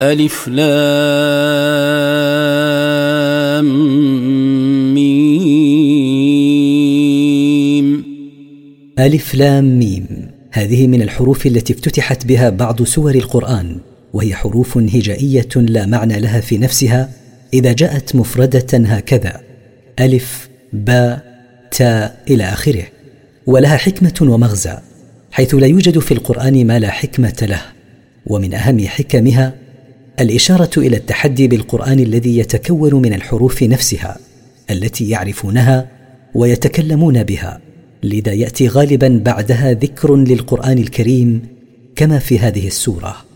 ألف لام ميم. ألف لام ميم، هذه من الحروف التي افتتحت بها بعض سور القرآن، وهي حروف هجائية لا معنى لها في نفسها إذا جاءت مفردة هكذا: ألف باء تاء إلى آخره، ولها حكمة ومغزى، حيث لا يوجد في القرآن ما لا حكمة له. ومن أهم حكمها الإشارة إلى التحدي بالقرآن الذي يتكون من الحروف نفسها التي يعرفونها ويتكلمون بها، لذا يأتي غالبا بعدها ذكر للقرآن الكريم كما في هذه السورة.